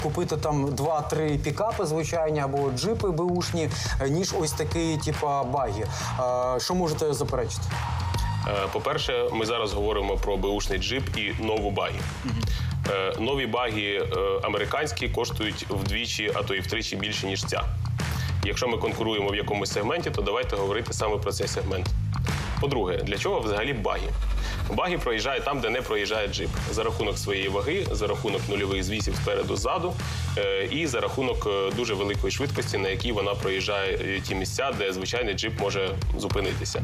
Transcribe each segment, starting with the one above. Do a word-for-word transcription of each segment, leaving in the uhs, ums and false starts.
купити там два-три пікапи звичайні або джипи беушні, ніж ось такий, типа, багі. Що можете заперечити? По-перше, ми зараз говоримо про беушний джип і нову багі. Uh-huh. Нові багі американські коштують вдвічі, а то і втричі більше, ніж ця. Якщо ми конкуруємо в якомусь сегменті, то давайте говорити саме про цей сегмент. По-друге, для чого взагалі багі? Багі проїжджає там, де не проїжджає джип. За рахунок своєї ваги, за рахунок нульових звісів спереду-ззаду і за рахунок дуже великої швидкості, на якій вона проїжджає ті місця, де звичайний джип може зупинитися.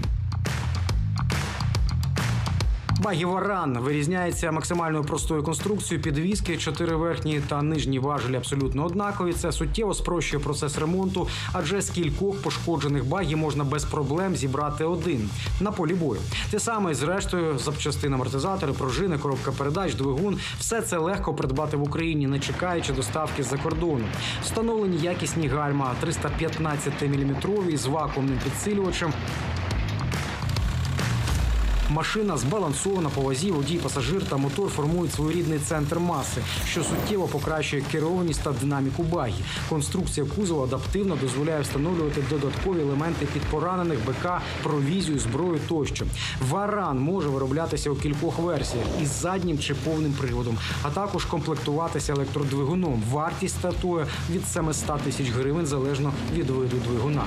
Багі Варан вирізняється максимально простою конструкцією підвіски, чотири верхні та нижні важелі абсолютно однакові. Це суттєво спрощує процес ремонту, адже з кількох пошкоджених багі можна без проблем зібрати один на полі бою. Те саме з рештою запчастин, амортизатори, пружини, коробка передач, двигун – все це легко придбати в Україні, не чекаючи доставки з-за кордону. Встановлені якісні гальма триста п'ятнадцять міліметрові з вакуумним підсилювачем. Машина збалансована по вазі, водій, пасажир та мотор формують своєрідний центр маси, що суттєво покращує керованість та динаміку багі. Конструкція кузова адаптивно дозволяє встановлювати додаткові елементи під поранених, БК, провізію, зброю тощо. Варан може вироблятися у кількох версіях із заднім чи повним приводом, а також комплектуватися електродвигуном. Вартість стартує від сімсот тисяч гривень залежно від виду двигуна.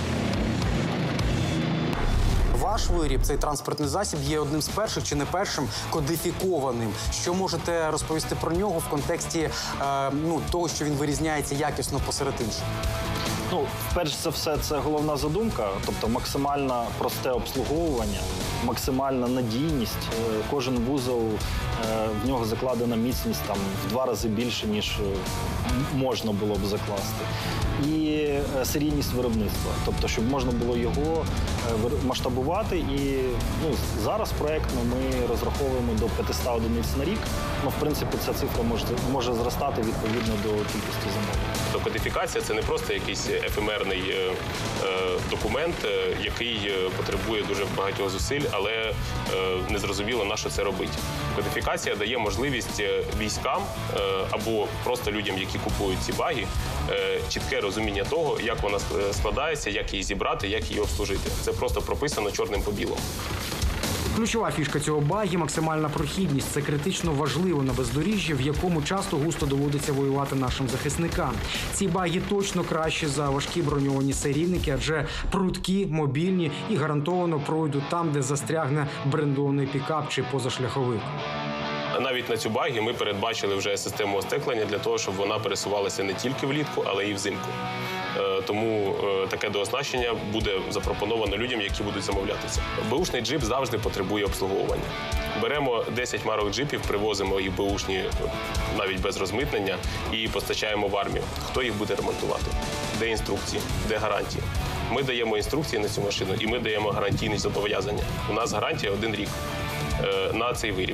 Ваш виріб, цей транспортний засіб, є одним з перших, чи не першим, кодифікованим. Що можете розповісти про нього в контексті е, ну, того, що він вирізняється якісно посеред інших? Ну, перш за все, це головна задумка, тобто максимально просте обслуговування, максимальна надійність. Кожен вузол, в нього закладена міцність там в два рази більше, ніж можна було б закласти. І серійність виробництва, тобто, щоб можна було його масштабувати. І ну, зараз проєктно ми розраховуємо до п'ятисот одиниць на рік. Ну, в принципі, ця цифра може, може зростати відповідно до кількості замовлень. То кодифікація – це не просто якийсь ефемерний е, е, документ, е, який потребує дуже багатьох зусиль, але е, незрозуміло, на що це робить. Кодифікація дає можливість військам е, або просто людям, які купують ці баги, е, чітке розуміння того, як вона складається, як її зібрати, як її обслужити. Це просто прописано чорним по білому. Ключова фішка цього багі – максимальна прохідність. Це критично важливо на бездоріжжі, в якому часто густо доводиться воювати нашим захисникам. Ці багі точно кращі за важкі броньовані серійники, адже прудкі, мобільні і гарантовано пройдуть там, де застрягне брендований пікап чи позашляховик. Навіть на цю багі ми передбачили вже систему остеклення для того, щоб вона пересувалася не тільки влітку, але й взимку. Тому таке дооснащення буде запропоновано людям, які будуть замовлятися. Беушний джип завжди потребує обслуговування. Беремо десять марок джипів, привозимо їх беушні навіть без розмитнення і постачаємо в армію. Хто їх буде ремонтувати? Де інструкції? Де гарантії? Ми даємо інструкції на цю машину і ми даємо гарантійні зобов'язання. У нас гарантія один рік на цей виріб.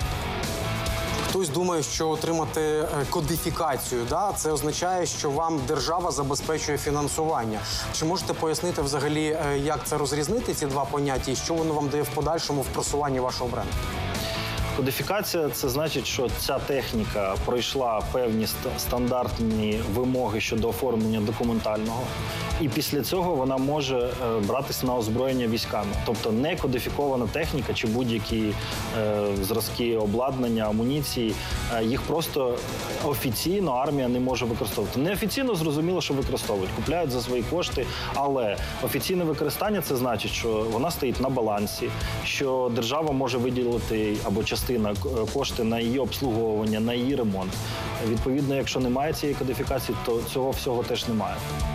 Хтось думає, що отримати кодифікацію, да, це означає, що вам держава забезпечує фінансування. Чи можете пояснити взагалі, як це розрізнити, ці два поняття, і що воно вам дає в подальшому в просуванні вашого бренду? Кодифікація – це значить, що ця техніка пройшла певні стандартні вимоги щодо оформлення документального, і після цього вона може братися на озброєння військами. Тобто не кодифікована техніка чи будь-які е, зразки обладнання, амуніції, е, їх просто офіційно армія не може використовувати. Неофіційно зрозуміло, що використовують, купляють за свої кошти, але офіційне використання – це значить, що вона стоїть на балансі, що держава може виділити або частина кошти на її обслуговування, на її ремонт. Відповідно, якщо немає цієї кодифікації, то цього всього теж немає.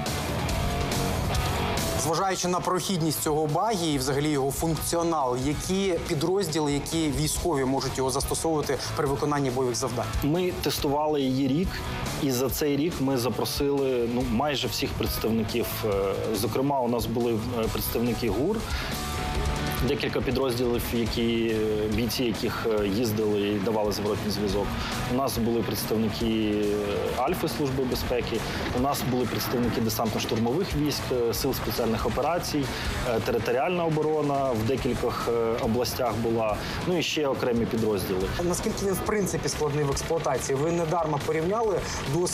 Зважаючи на прохідність цього багі і взагалі його функціонал, які підрозділи, які військові можуть його застосовувати при виконанні бойових завдань? Ми тестували її рік, і за цей рік ми запросили ну, майже всіх представників. Зокрема, у нас були представники ГУР, декілька підрозділів, які бійці, яких їздили і давали зворотній зв'язок. У нас були представники Альфи служби безпеки. У нас були представники десантно-штурмових військ, сил спеціальних операцій, територіальна оборона в декількох областях була. Ну і ще окремі підрозділи. Наскільки він в принципі складний в експлуатації? Ви недарма порівняли досвід